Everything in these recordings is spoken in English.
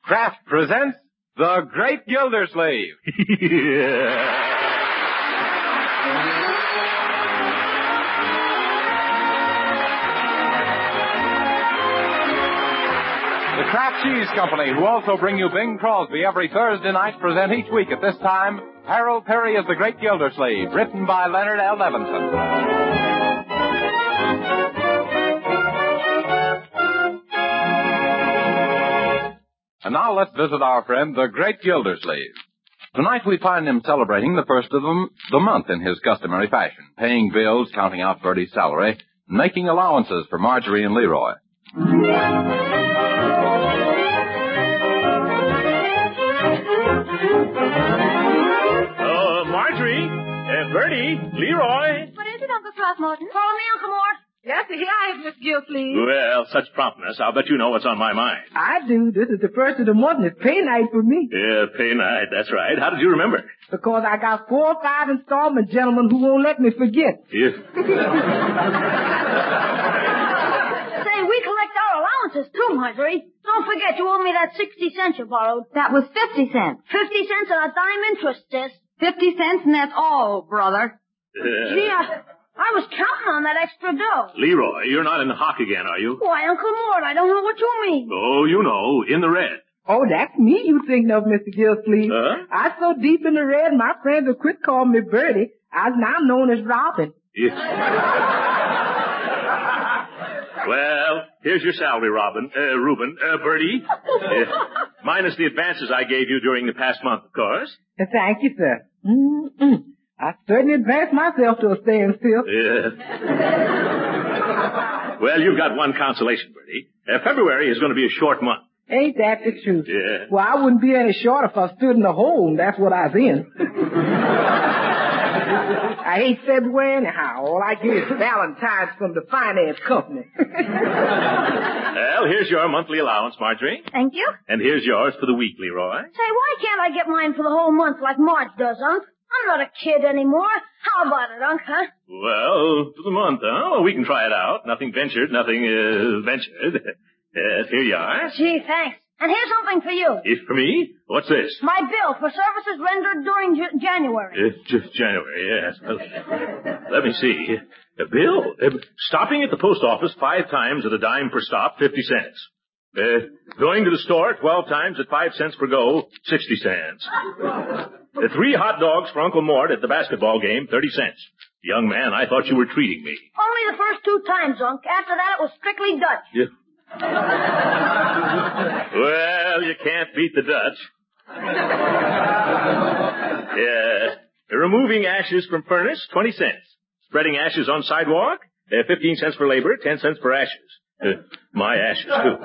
Kraft presents The Great Gildersleeve. The Kraft Cheese Company, who also bring you Bing Crosby every Thursday night, present each week at this time Harold Perry as The Great Gildersleeve, written by Leonard L. Levinson. And now let's visit our friend, the Great Gildersleeve. Tonight we find him celebrating the first of the month in his customary fashion, paying bills, counting out Bertie's salary, and making allowances for Marjorie and Leroy. Marjorie, Bertie, Leroy. What is it, Uncle Throckmorton? Follow me, Uncle Mort. Yes, here I am, Miss Gildersleeve. Well, such promptness. I'll bet you know what's on my mind. I do. This is the first of the month, and it's pay night for me. Yeah, pay night. That's right. How did you remember? Because I got 4 or 5 installment gentlemen who won't let me forget. Yeah. Say, we collect our allowances, too, Marjorie. Don't forget, you owe me that 60 cents you borrowed. That was 50 cents. 50 cents and a dime interest, sis. 50 cents, and that's all, brother. Gee, I was counting on that extra dough. Leroy, you're not in the hock again, are you? Why, Uncle Mort, I don't know what you mean. Oh, you know, in the red. Oh, that's me you thinking of, Mr. Gildersleeve. I'm so deep in the red, my friends have quit calling me Bertie. I'm now known as Robin. Yeah. Well, here's your salary, Reuben, Bertie. Minus the advances I gave you during the past month, of course. Thank you, sir. I certainly advanced myself to a standstill. Yeah. Well, you've got one consolation, Bertie. February is going to be a short month. Ain't that the truth? Yeah. Well, I wouldn't be any short if I stood in the hole, and that's what I was in. I hate February anyhow. All I get is Valentine's from the finance company. Well, here's your monthly allowance, Marjorie. Thank you. And here's yours for the week, Leroy. Say, why can't I get mine for the whole month like Marge does, Unc? I'm not a kid anymore. How about it, Unc, huh? Well, for the month, huh? Well, we can try it out. Nothing ventured, nothing ventured. Yes, here you are. Gee, thanks. And here's something for you. For me? What's this? My bill for services rendered during January. January, yes. Let me see. A bill? Stopping at the post office 5 times at a dime per stop, 50 cents. Going to the store 12 times at 5 cents per go, 60 cents. 3 hot dogs for Uncle Mort at the basketball game, 30 cents. Young man, I thought you were treating me. Only the first 2 times, Unc. After that, it was strictly Dutch. Yeah. Well, you can't beat the Dutch. Yeah. Removing ashes from furnace, 20 cents. Spreading ashes on sidewalk, 15 cents for labor, 10 cents for ashes. My ashes, too.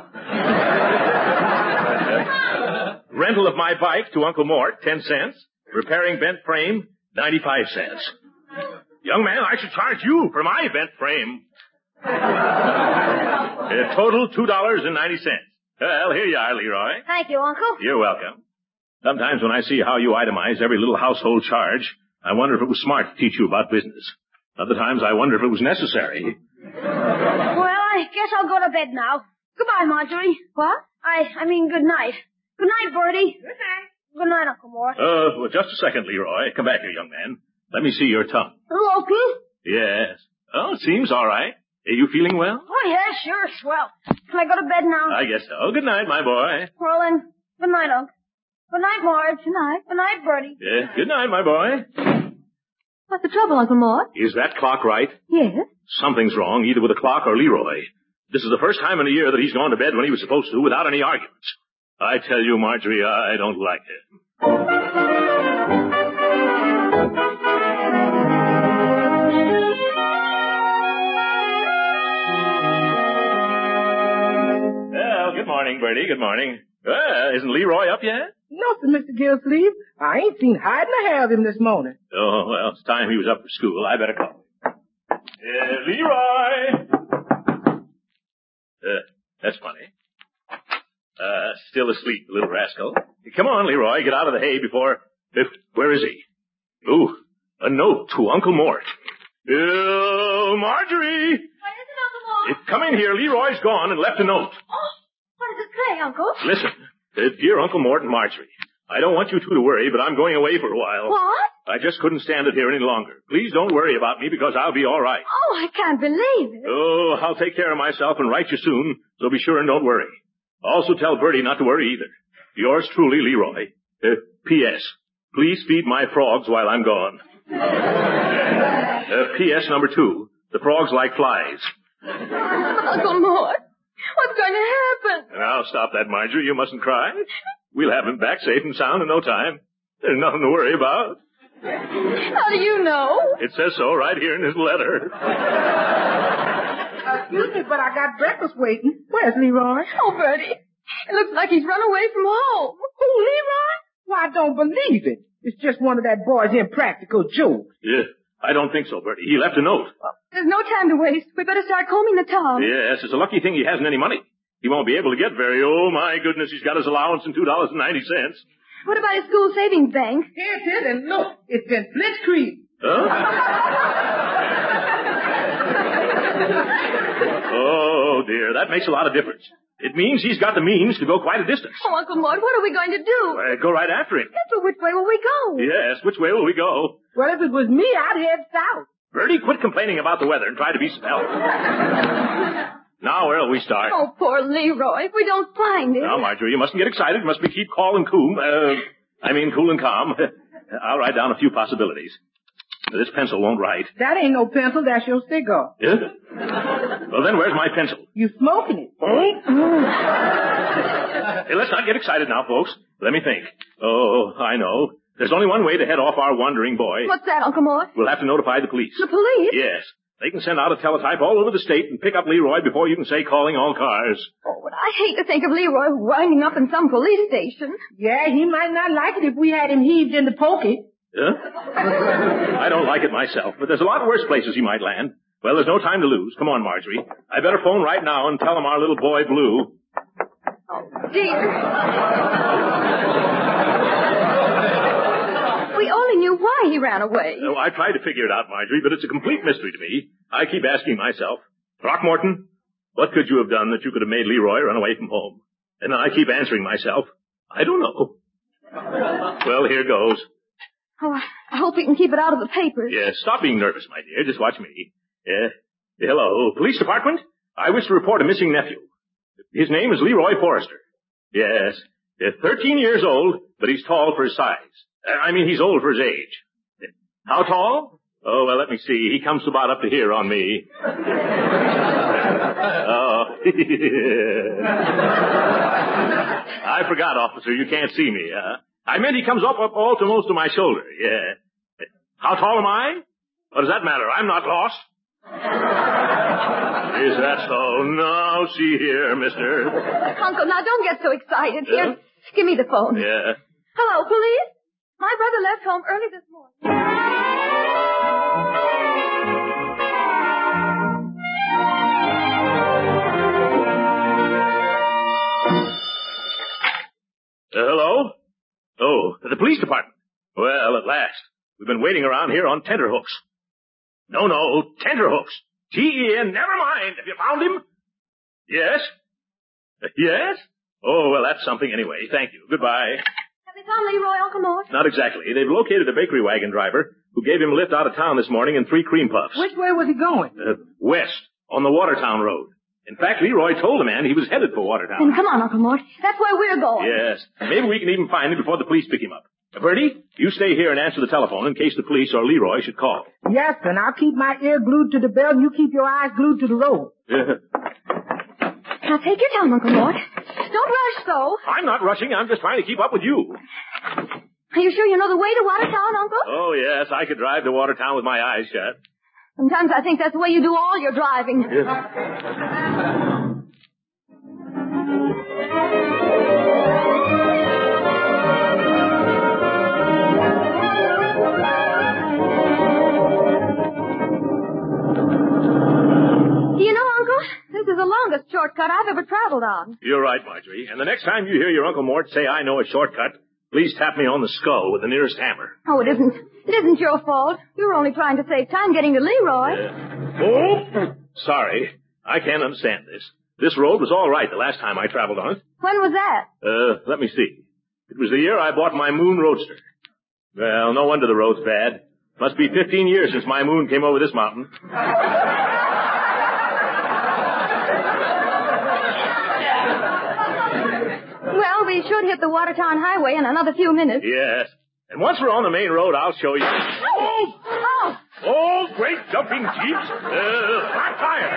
Rental of my bike to Uncle Mort, 10 cents. Repairing bent frame, 95 cents. Young man, I should charge you for my bent frame. Total $2.90. Well, here you are, Leroy. Thank you, Uncle. You're welcome. Sometimes when I see how you itemize every little household charge, I wonder if it was smart to teach you about business. Other times I wonder if it was necessary. Well, I guess I'll go to bed now. Goodbye, Marjorie. What? I mean good night. Good night, Bertie. Good night. Good night, Uncle Mort. Well, just a second, Leroy. Come back here, young man. Let me see your tongue. Uncle? Yes. Oh, it seems all right. Are you feeling well? Oh, yeah, sure, swell. Can I go to bed now? I guess so. Good night, my boy. Well, then, good night, Unc. Good night, Marge. Good night. Good night, Bertie. Yeah, good night, my boy. What's the trouble, Uncle Mort? Is that clock right? Yes. Something's wrong, either with the clock or Leroy. This is the first time in a year that he's gone to bed when he was supposed to without any arguments. I tell you, Marjorie, I don't like it. Well, good morning, Bertie. Good morning. Isn't Leroy up yet? No, sir, Mr. Gildersleeve. I ain't seen hide nor hair of him this morning. Oh, well, it's time he was up for school. I better call him. Leroy! That's funny. Still asleep, the little rascal. Come on, Leroy, get out of the hay before... Where is he? Ooh, a note to Uncle Mort. Marjorie! What is it, Uncle Mort? Come in here. Leroy's gone and left a note. Oh, what does it say, Uncle? Listen. Dear Uncle Mort and Marjorie, I don't want you two to worry, but I'm going away for a while. What? I just couldn't stand it here any longer. Please don't worry about me because I'll be all right. Oh, I can't believe it. Oh, I'll take care of myself and write you soon, so be sure and don't worry. Also tell Bertie not to worry either. Yours truly, Leroy. P.S. Please feed my frogs while I'm gone. P.S. number 2. The frogs like flies. Uncle Mort, what's going to happen? Now, stop that, Marjorie. You mustn't cry. We'll have him back safe and sound in no time. There's nothing to worry about. How do you know? It says so right here in his letter. Excuse me, but I got breakfast waiting. Where's Leroy? Oh, Bertie, it looks like he's run away from home. Who, Leroy? Why, I don't believe it. It's just one of that boy's impractical jokes. Yeah, I don't think so, Bertie. He left a note. There's no time to waste. We better start combing the town. Yes, it's a lucky thing he hasn't any money. He won't be able to get very. Oh, my goodness, he's got his allowance in $2.90. What about his school savings bank? Here it is, and look, it's been blitzkrieg. Huh? Oh, dear, that makes a lot of difference. It means he's got the means to go quite a distance. Oh, Uncle Mort, what are we going to do? Go right after him. Yes, but which way will we go? Yes, which way will we go? Well, if it was me, I'd head south. Bertie, quit complaining about the weather and try to be some help. Now, where'll we start? Oh, poor Leroy. If we don't find him. Now, Marjorie, you mustn't get excited. You must keep cool and cool and calm. I'll write down a few possibilities. This pencil won't write. That ain't no pencil, that's your cigar. Yeah? Well, then where's my pencil? You smoking it. Hey, let's not get excited now, folks. Let me think. Oh, I know. There's only one way to head off our wandering boy. What's that, Uncle Mort? We'll have to notify the police. The police? Yes. They can send out a teletype all over the state and pick up Leroy before you can say calling all cars. Oh, but I hate to think of Leroy winding up in some police station. Yeah, he might not like it if we had him heaved in the pokey. Huh? I don't like it myself, but there's a lot worse places he might land. Well, there's no time to lose. Come on, Marjorie. I better phone right now and tell him our little boy Blue. Oh, dear. We only knew why he ran away. Oh, I tried to figure it out, Marjorie, but it's a complete mystery to me. I keep asking myself, Throckmorton, what could you have done that you could have made Leroy run away from home? And then I keep answering myself, I don't know. Well, here goes. Oh, I hope we can keep it out of the papers. Yes, stop being nervous, my dear. Just watch me. Hello, police department. I wish to report a missing nephew. His name is Leroy Forrester. Yes, 13 years old, but he's tall for his size. He's old for his age. How tall? Oh, well, let me see. He comes about up to here on me. Oh. I forgot, officer. You can't see me. I meant he comes up almost to my shoulder. Yeah. How tall am I? What does that matter? I'm not lost. Is that so? No, see here, mister. Uncle, now don't get so excited. Here, give me the phone. Yeah. Hello, police? My brother left home early this morning. Hello? Oh, the police department. Well, at last. We've been waiting around here on tenterhooks. No, tenterhooks. T-E-N, never mind. Have you found him? Yes? Yes? Oh, well, that's something anyway. Thank you. Goodbye. Have they found Leroy, Uncle Mort? Not exactly. They've located a bakery wagon driver who gave him a lift out of town this morning in 3 cream puffs. Which way was he going? West, on the Watertown Road. In fact, Leroy told the man he was headed for Watertown. Then come on, Uncle Mort. That's where we're going. Yes. Maybe we can even find him before the police pick him up. Bertie, you stay here and answer the telephone in case the police or Leroy should call. Yes, and I'll keep my ear glued to the bell and you keep your eyes glued to the road. Now take your time, Uncle Mort. Don't rush, though. I'm not rushing. I'm just trying to keep up with you. Are you sure you know the way to Watertown, Uncle? Oh, yes. I could drive to Watertown with my eyes shut. Sometimes I think that's the way you do all your driving. Do you know, Uncle, this is the longest shortcut I've ever traveled on. You're right, Marjorie. And the next time you hear your Uncle Mort say I know a shortcut, please tap me on the skull with the nearest hammer. Oh, it isn't. It isn't your fault. You were only trying to save time getting to Leroy. Oh, sorry. I can't understand this. This road was all right the last time I traveled on it. When was that? Let me see. It was the year I bought my Moon Roadster. Well, no wonder the road's bad. Must be 15 years since my Moon came over this mountain. Well, we should hit the Watertown Highway in another few minutes. Yes. And once we're on the main road, I'll show you. Oh! Oh, great jumping jeeps. Flat tire.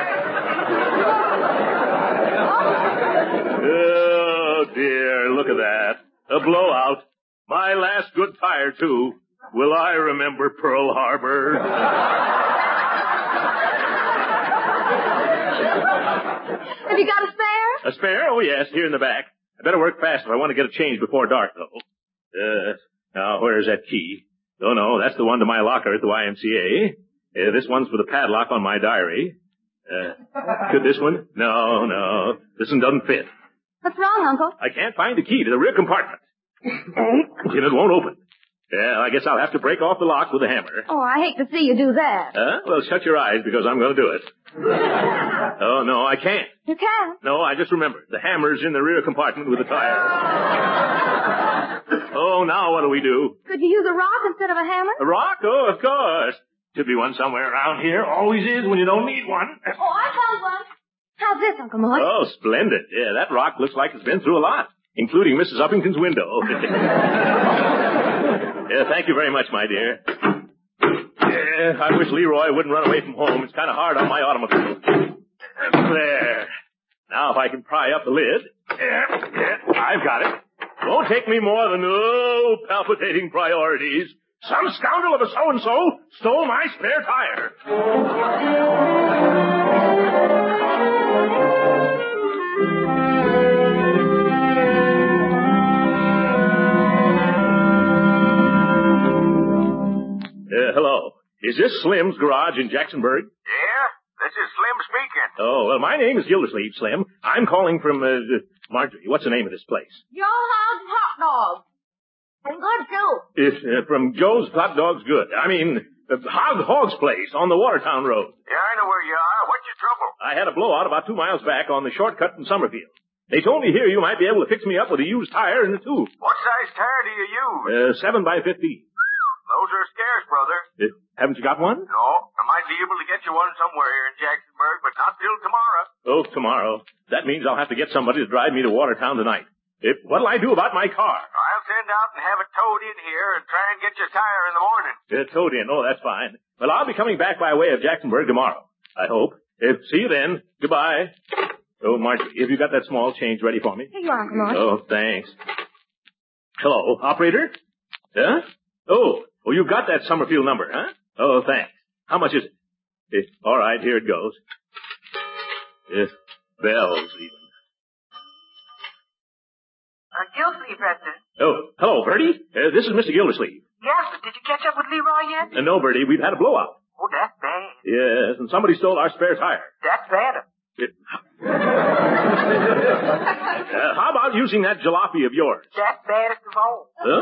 Oh, dear, look at that. A blowout. My last good tire, too. Will I remember Pearl Harbor? Have you got a spare? A spare? Oh, yes, here in the back. I better work fast if I want to get a change before dark, though. Now, where's that key? Oh, no, that's the one to my locker at the YMCA. This one's for the padlock on my diary. Could this one? No. This one doesn't fit. What's wrong, Uncle? I can't find the key to the rear compartment. And it won't open. Yeah, I guess I'll have to break off the lock with a hammer. Oh, I hate to see you do that. Well, shut your eyes because I'm going to do it. Oh, no, I can't. You can't? No, I just remembered. The hammer's in the rear compartment with the tire. Oh, now what do we do? Could you use a rock instead of a hammer? A rock? Oh, of course. Should be one somewhere around here. Always is when you don't need one. Oh, I found one. How's this, Uncle Mort? Oh, splendid. Yeah, that rock looks like it's been through a lot, including Mrs. Uppington's window. Yeah, thank you very much, my dear. Yeah, I wish Leroy wouldn't run away from home. It's kind of hard on my automobile. There. Now if I can pry up the lid. Yeah, I've got it. Won't take me more than, palpitating priorities. Some scoundrel of a so-and-so stole my spare tire. Hello. Is this Slim's garage in Jacksonburg? Yeah, this is Slim speaking. Oh, well, my name is Gildersleeve, Slim. I'm calling from, Marjorie. What's the name of this place? Your Hog's Hot Dog. And good, too. It's from Joe's Hot Dogs Good. I mean, Hog's place on the Watertown Road. Yeah, I know where you are. What's your trouble? I had a blowout about 2 miles back on the shortcut from Summerfield. They told me here you might be able to fix me up with a used tire and a tube. What size tire do you use? 7 by 15. Those are scarce, brother. Haven't you got one? No, I might be able to get you one somewhere here in Jacksonburg, but not till tomorrow. Oh, tomorrow. That means I'll have to get somebody to drive me to Watertown tonight. What'll I do about my car? I'll send out and have it towed in here and try and get your tire in the morning. Towed in. Oh, that's fine. Well, I'll be coming back by way of Jacksonburg tomorrow, I hope. See you then. Goodbye. Oh, Marjorie, have you got that small change ready for me? Here you are, Uncle Mort. Oh, thanks. Hello, operator? Huh? Oh, you've got that Summerfield number, huh? Oh, thanks. How much is it? All right, here it goes. Bells, even. Gildersleeve, Preston. Oh, hello, Bertie. This is Mr. Gildersleeve. Yes, but did you catch up with Leroy yet? No, Bertie, we've had a blowout. Oh, that's bad. Yes, and somebody stole our spare tire. That's bad. How about using that jalopy of yours? That's baddest of all. Huh?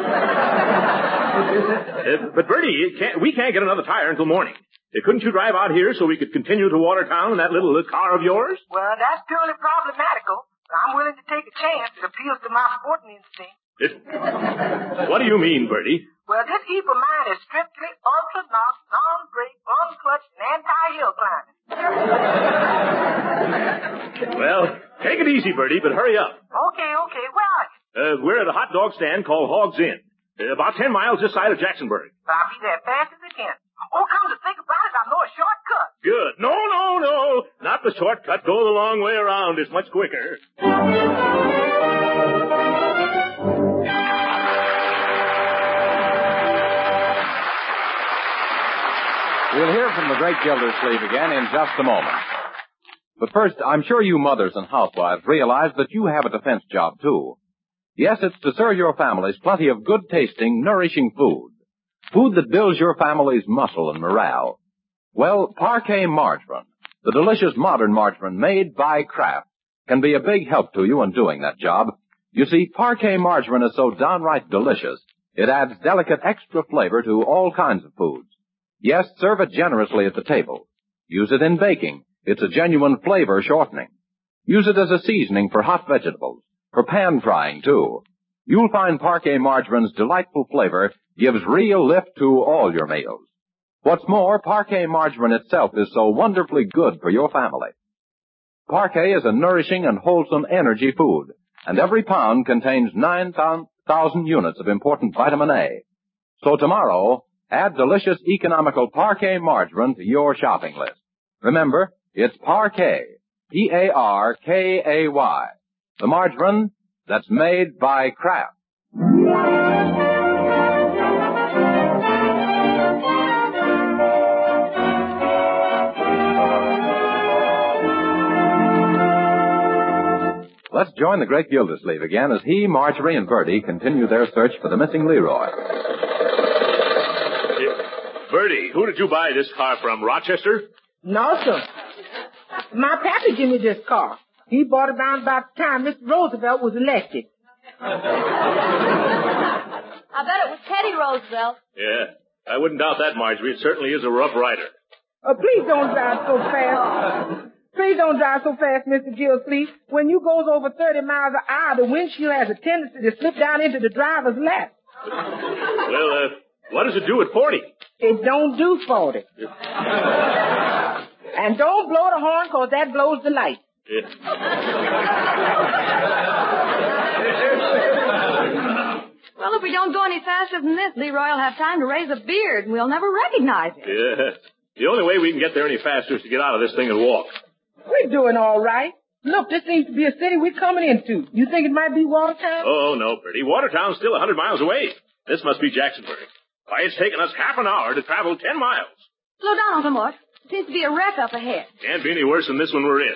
But Bertie, we can't get another tire until morning. Couldn't you drive out here so we could continue to Watertown in that little car of yours? Well, that's purely problematical. I'm willing to take a chance. It appeals to my sporting instinct. What do you mean, Bertie? Well, this heap of mine is strictly ultra-knock, non-brake, unclutched, and anti-hill climbing. Well, take it easy, Bertie, but hurry up. Okay. Where are you? We're at a hot dog stand called Hog's Inn. About 10 miles this side of Jacksonburg. I'll be there fast as I can. Oh, come to think about it, I know a shortcut. Good. No. Not the shortcut. Go the long way around. It's much quicker. We'll hear from the great Gildersleeve again in just a moment. But first, I'm sure you mothers and housewives realize that you have a defense job, too. Yes, it's to serve your families plenty of good-tasting, nourishing food. Food that builds your family's muscle and morale. Well, Parquet Margarine, the delicious modern margarine made by Kraft, can be a big help to you in doing that job. You see, Parquet Margarine is so downright delicious, it adds delicate extra flavor to all kinds of foods. Yes, serve it generously at the table. Use it in baking. It's a genuine flavor shortening. Use it as a seasoning for hot vegetables, for pan frying, too. You'll find Parquet Margarine's delightful flavor gives real lift to all your meals. What's more, Parquet Margarine itself is so wonderfully good for your family. Parquet is a nourishing and wholesome energy food, and every pound contains 9,000 units of important vitamin A. So tomorrow, add delicious, economical Parquet Margarine to your shopping list. Remember, it's Parquet, P-A-R-K-A-Y, the margarine that's made by Kraft. Let's join the great Gildersleeve again as he, Marjorie, and Bertie continue their search for the missing Leroy. Bertie, who did you buy this car from, Rochester? No, sir. My pappy gave me this car. He bought it around about the time Mr. Roosevelt was elected. I bet it was Teddy Roosevelt. Yeah, I wouldn't doubt that, Marjorie. It certainly is a rough rider. Please don't drive so fast. Please don't drive so fast, Mr. Gildersleeve. When you goes over 30 miles an hour, the windshield has a tendency to slip down into the driver's lap. Well, what does it do at 40? It don't do 40. And don't blow the horn, 'cause that blows the light. Yeah. Well, if we don't go any faster than this, Leroy will have time to raise a beard, and we'll never recognize him. Yeah. The only way we can get there any faster is to get out of this thing and walk. We're doing all right. Look, this seems to be a city we're coming into. You think it might be Watertown? Oh, no, Bertie. Watertown's still 100 miles away. This must be Jacksonburg. Why, it's taken us half an hour to travel 10 miles. Slow down, Uncle Mort. Seems to be a wreck up ahead. Can't be any worse than this one we're in.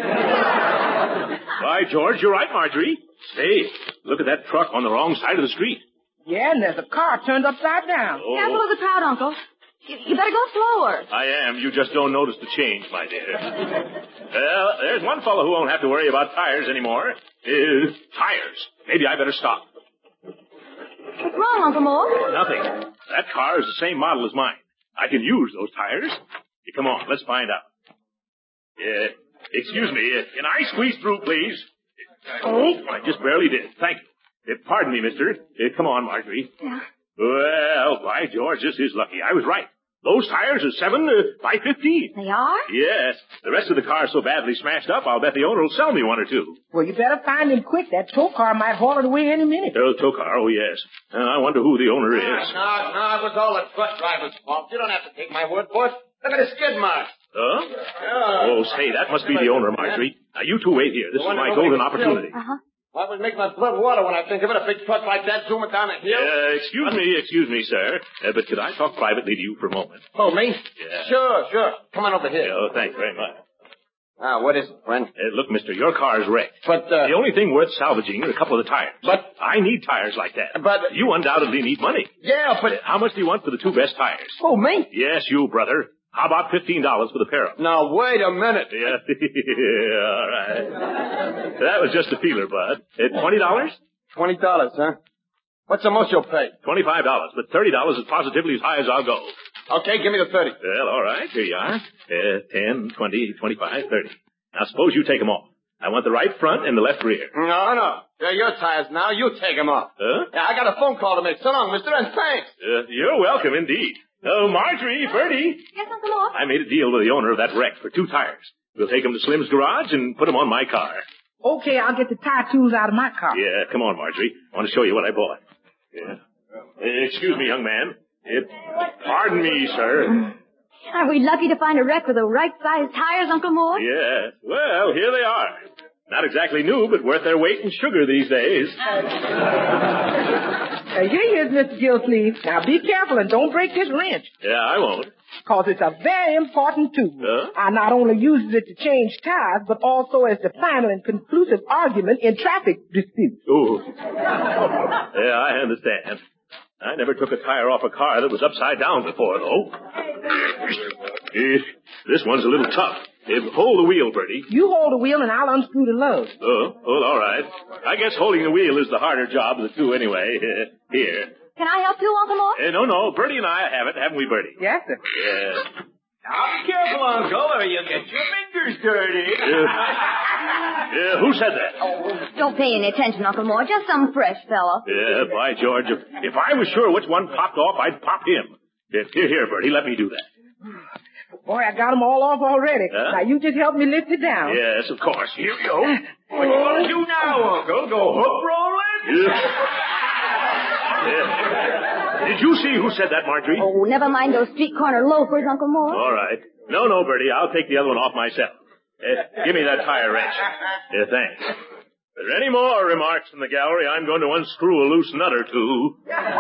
Why, George, you're right, Marjorie. Say, look at that truck on the wrong side of the street. Yeah, and there's a car turned upside down. Oh. Careful of the crowd, Uncle. You better go slower. I am. You just don't notice the change, my dear. Well, there's one fellow who won't have to worry about tires anymore. Tires. Maybe I better stop. What's wrong, Uncle Mort? Nothing. That car is the same model as mine. I can use those tires. Come on, let's find out. Excuse me. Can I squeeze through, please? Oh, I just barely did. Thank you. Pardon me, mister. Come on, Marjorie. Yeah. Well, by George, this is lucky. I was right. Those tires are 7 by 15. They are? Yes. The rest of the car's so badly smashed up, I'll bet the owner will sell me one or two. Well, you better find him quick. That tow car might haul it away any minute. Oh, tow car, oh, yes. I wonder who the owner is. No, it was all the truck driver's fault. You don't have to take my word for it. Look at the skid marks. Huh? Yeah. Oh, say, that must be the owner, Marjorie. Now, you two wait here. This is my golden opportunity. Uh-huh. Well, it would make my blood water when I think of it. A big truck like that zooming down a hill. Excuse me, sir. But could I talk privately to you for a moment? Oh, me? Yeah. Sure. Come on over here. Oh, thanks very much. What is it, friend? Look, mister, your car's wrecked. But, the only thing worth salvaging are a couple of the tires. But I need tires like that. But you undoubtedly need money. Yeah, but How much do you want for the two best tires? Oh, me? Yes, you, brother. How about $15 for the pair of them? Now, wait a minute. Yeah, all right. That was just a feeler, Bud. $20? $20, huh? What's the most you'll pay? $25, but $30 is positively as high as I'll go. Okay, give me the 30. Well, all right, here you are. 10, 20, 25, 30. Now, suppose you take them off. I want the right front and the left rear. No. They're your tires now. You take them off. Huh? Yeah, I got a phone call to make. So long, mister, and thanks. You're welcome, indeed. Oh, Marjorie, Bertie. Yes, Uncle Mort? I made a deal with the owner of that wreck for 2 tires. We'll take them to Slim's garage and put them on my car. Okay, I'll get the tire tools out of my car. Yeah, come on, Marjorie. I want to show you what I bought. Yeah. Excuse me, young man. Pardon me, sir. Aren't we lucky to find a wreck with the right size tires, Uncle Mort? Yeah. Well, here they are. Not exactly new, but worth their weight in sugar these days. Here he is, Mr. Gildersleeve. Now be careful and don't break this wrench. Yeah, I won't. Because it's a very important tool. I not only uses it to change tires, but also as the final and conclusive argument in traffic disputes. Ooh. Yeah, I understand. I never took a tire off a car that was upside down before, though. This one's a little tough. Hold the wheel, Bertie. You hold the wheel and I'll unscrew the lugs. Oh, all right. I guess holding the wheel is the harder job of the two anyway. Here. Can I help you, Uncle Mort? No. Bertie and I have it, haven't we, Bertie? Yes, sir. Yeah. Now be careful, Uncle, or you'll get your fingers dirty. Who said that? Oh, don't pay any attention, Uncle Mort. Just some fresh fellow. Yeah, by George. If I was sure which one popped off, I'd pop him. Here, Bertie, let me do that. Boy, I got them all off already. Now, you just help me lift it down. Yes, of course. Here we go. What you gonna do now, Uncle? Go hook rolling? Yeah. Did you see who said that, Marjorie? Oh, never mind those street corner loafers, Uncle Mort. All right. No, Bertie, I'll take the other one off myself. Give me that tire wrench. Thanks. If there are any more remarks in the gallery, I'm going to unscrew a loose nut or two.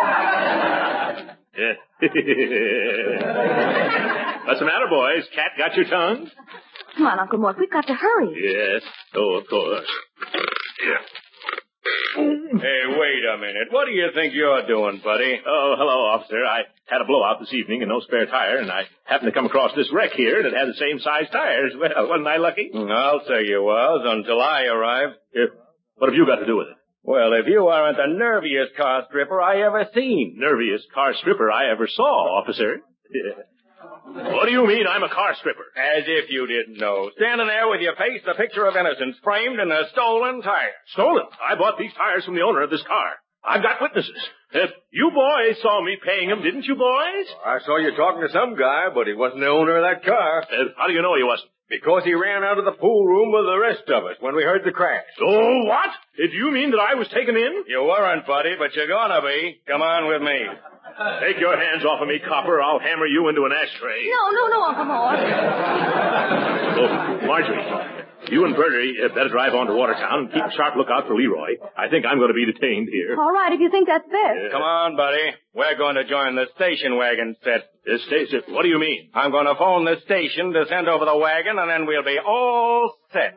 What's the matter, boys? Cat got your tongue? Come on, Uncle Mort. We've got to hurry. Yes. Oh, of course. Yeah. Hey, wait a minute. What do you think you're doing, buddy? Oh, hello, officer. I had a blowout this evening and no spare tire, and I happened to come across this wreck here that had the same size tires. Well, wasn't I lucky? I'll say you was, until I arrived. What have you got to do with it? Well, if you aren't the nerviest car stripper I ever seen. Nerviest car stripper I ever saw, officer. What do you mean I'm a car stripper? As if you didn't know. Standing there with your face the picture of innocence framed in a stolen tire. Stolen? I bought these tires from the owner of this car. I've got witnesses. You boys saw me paying him, didn't you, boys? I saw you talking to some guy, but he wasn't the owner of that car. How do you know he wasn't? Because he ran out of the pool room with the rest of us when we heard the crash. Oh, what? Did you mean that I was taken in? You weren't, buddy, but you're gonna be. Come on with me. Take your hands off of me, copper. I'll hammer you into an ashtray. No, Uncle Mort. Oh, Marjorie, you and Bertie better drive on to Watertown and keep a sharp lookout for Leroy. I think I'm going to be detained here. All right, if you think that's best. Come on, buddy. We're going to join the station wagon set. The station? What do you mean? I'm going to phone the station to send over the wagon, and then we'll be all set.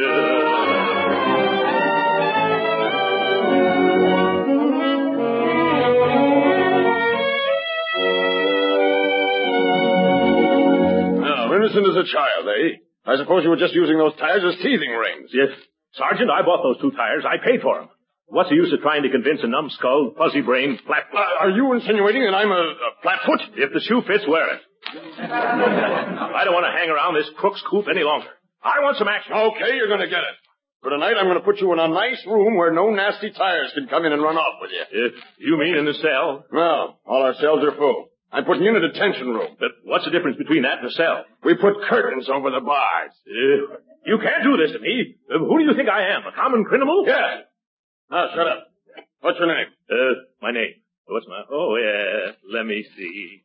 Innocent as a child, eh? I suppose you were just using those tires as teething rings. Yes. Sergeant, I bought those 2 tires. I paid for them. What's the use of trying to convince a numbskull, fuzzy-brained flatfoot? Are you insinuating that I'm a flatfoot? If the shoe fits, wear it. I don't want to hang around this crook's coop any longer. I want some action. Okay, you're going to get it. For tonight, I'm going to put you in a nice room where no nasty tires can come in and run off with you. You mean in the cell? No, all our cells are full. I'm putting you in a detention room. But what's the difference between that and a cell? We put curtains over the bars. You can't do this to me. Who do you think I am, a common criminal? Yeah. Now, shut up. What's your name? My name. What's my... Oh, yeah. Let me see.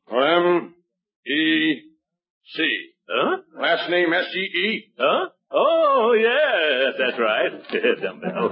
M-E-C. Huh? Last name S-E-E. Huh? Oh, yes, that's right. Dumbbell.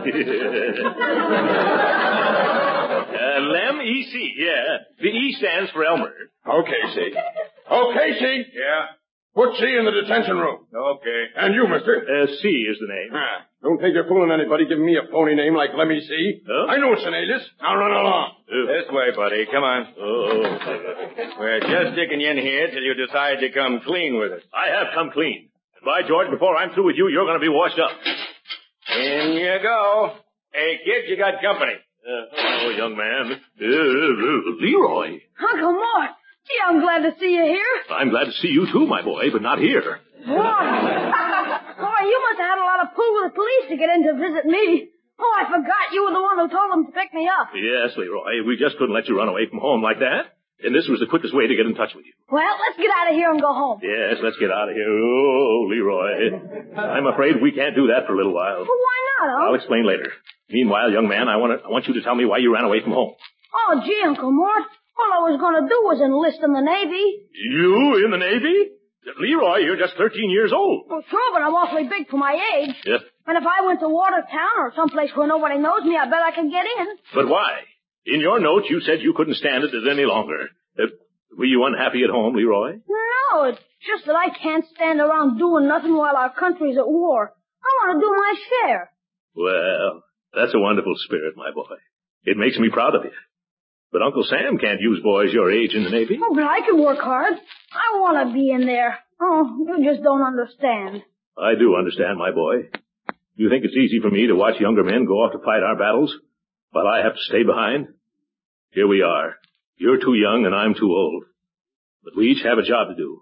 Lem E.C., yeah. The E stands for Elmer. Okay, C. Okay, C. Yeah? Put C in the detention room. Okay. And you, mister? C is the name. Don't think you're fooling anybody giving me a phony name like Lemmy C. Huh? I know it's an alias. Now run along. This way, buddy. Come on. Oh. We're just sticking you in here till you decide to come clean with us. I have come clean. And by George, before I'm through with you, you're going to be washed up. In you go. Hey, kid, you got company. Oh, young man. Leroy. Uncle Mort. Gee, I'm glad to see you here. I'm glad to see you too, my boy, but not here. Boy, you must have had a lot of pull with the police to get in to visit me. Oh, I forgot you were the one who told them to pick me up. Yes, Leroy. We just couldn't let you run away from home like that. And this was the quickest way to get in touch with you. Well, let's get out of here and go home. Yes, let's get out of here. Oh, Leroy. I'm afraid we can't do that for a little while. Well, why not, I'll explain later. Meanwhile, young man, I want you to tell me why you ran away from home. Oh, gee, Uncle Mort. All I was going to do was enlist in the Navy. You in the Navy? Leroy, you're just 13 years old. Well, sure, but I'm awfully big for my age. Yes. And if I went to Watertown or someplace where nobody knows me, I bet I could get in. But why? In your note, you said you couldn't stand it any longer. Were you unhappy at home, Leroy? No, it's just that I can't stand around doing nothing while our country's at war. I want to do my share. Well, that's a wonderful spirit, my boy. It makes me proud of you. But Uncle Sam can't use boys your age in the Navy. Oh, but I can work hard. I want to be in there. Oh, you just don't understand. I do understand, my boy. You think it's easy for me to watch younger men go off to fight our battles while I have to stay behind? Here we are. You're too young and I'm too old. But we each have a job to do.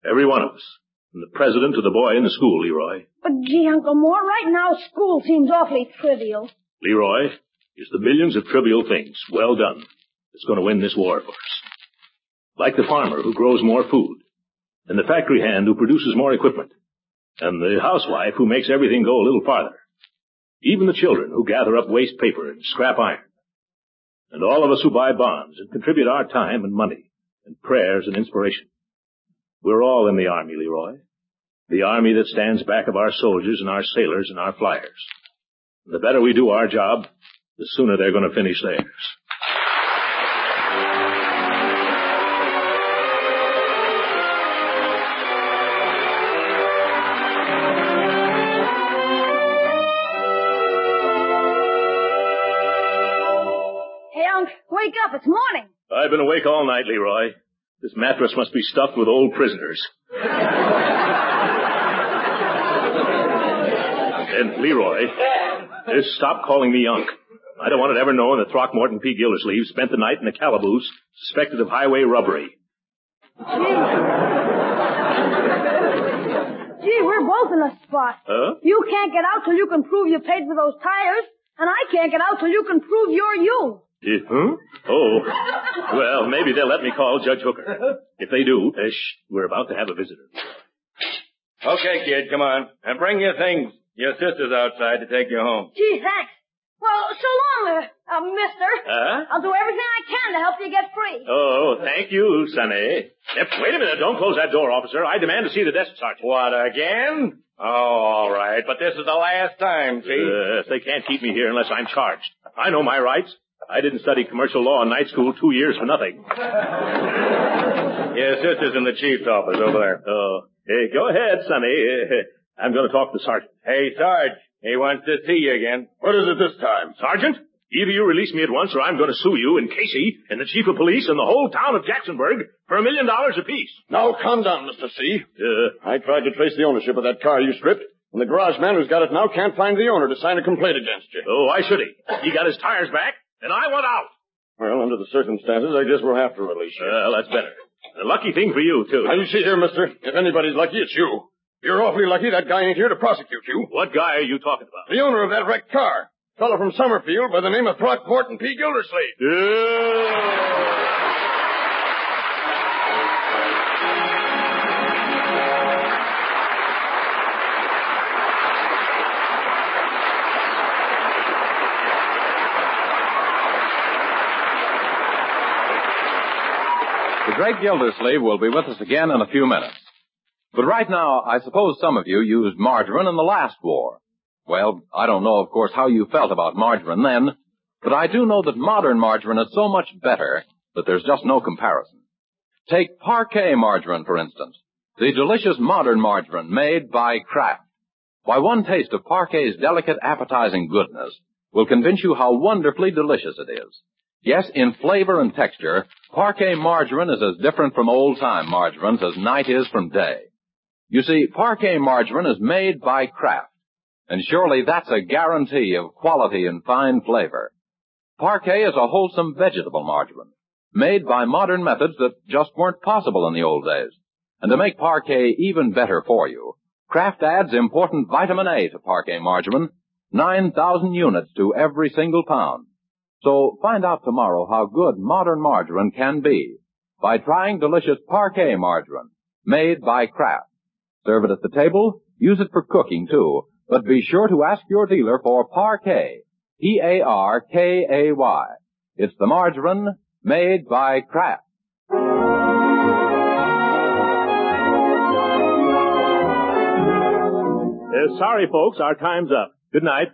Every one of us. From the president to the boy in the school, Leroy. But gee, Uncle Mort, right now school seems awfully trivial. Leroy, it's the millions of trivial things, well done, that's going to win this war for us. Like the farmer who grows more food, and the factory hand who produces more equipment, and the housewife who makes everything go a little farther. Even the children who gather up waste paper and scrap iron. And all of us who buy bonds and contribute our time and money and prayers and inspiration. We're all in the Army, Leroy. The Army that stands back of our soldiers and our sailors and our flyers. And the better we do our job, the sooner they're going to finish theirs. Hey, Unc, wake up. It's morning. I've been awake all night, Leroy. This mattress must be stuffed with old prisoners. And Leroy, stop calling me Unc. I don't want it ever known that Throckmorton P. Gildersleeve spent the night in a calaboose suspected of highway robbery. Gee, we're both in a spot. Huh? You can't get out till you can prove you paid for those tires, and I can't get out till you can prove you're you. Huh? Oh. Well, maybe they'll let me call Judge Hooker. If they do, we're about to have a visitor. Okay, kid, come on. And bring your things. Your sister's outside to take you home. Gee, thanks. Well, so long, mister. I'll do everything I can to help you get free. Oh, thank you, Sonny. Yep, wait a minute. Don't close that door, officer. I demand to see the desk sergeant. What, again? Oh, all right. But this is the last time, see? They can't keep me here unless I'm charged. I know my rights. I didn't study commercial law in night school 2 years for nothing. Your sister's in the chief's office over there. Oh, hey, go ahead, Sonny. I'm going to talk to the sergeant. Hey, Sarge, he wants to see you again. What is it this time? Sergeant, either you release me at once or I'm going to sue you and Casey and the chief of police and the whole town of Jacksonburg for $1 million apiece. Now, calm down, Mr. C. I tried to trace the ownership of that car you stripped, and the garage man who's got it now can't find the owner to sign a complaint against you. Oh, why should he? He got his tires back, and I want out. Well, under the circumstances, I guess we'll have to release you. Well, that's better. A lucky thing for you, too. Now, you see here, mister, if anybody's lucky, it's you. You're awfully lucky that guy ain't here to prosecute you. What guy are you talking about? The owner of that wrecked car. A fellow from Summerfield by the name of Throckmorton P. Gildersleeve. The great Gildersleeve will be with us again in a few minutes. But right now, I suppose some of you used margarine in the last war. Well, I don't know, of course, how you felt about margarine then, but I do know that modern margarine is so much better that there's just no comparison. Take Parquet margarine, for instance, the delicious modern margarine made by Kraft. Why, one taste of Parquet's delicate, appetizing goodness will convince you how wonderfully delicious it is. Yes, in flavor and texture, Parquet margarine is as different from old-time margarines as night is from day. You see, Parquet margarine is made by Kraft, and surely that's a guarantee of quality and fine flavor. Parquet is a wholesome vegetable margarine, made by modern methods that just weren't possible in the old days. And to make Parquet even better for you, Kraft adds important vitamin A to Parquet margarine, 9,000 units to every single pound. So find out tomorrow how good modern margarine can be by trying delicious Parquet margarine, made by Kraft. Serve it at the table, use it for cooking too, but be sure to ask your dealer for Parquet, P-A-R-K-A-Y. It's the margarine made by Kraft. Sorry, folks, our time's up. Good night.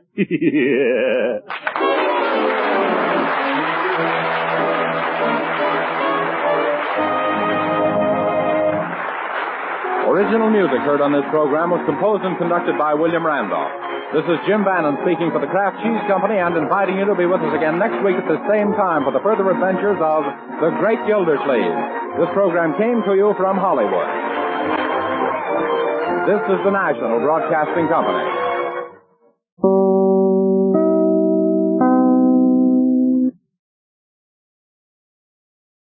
Original music heard on this program was composed and conducted by William Randolph. This is Jim Bannon speaking for the Kraft Cheese Company and inviting you to be with us again next week at the same time for the further adventures of The Great Gildersleeve. This program came to you from Hollywood. This is the National Broadcasting Company.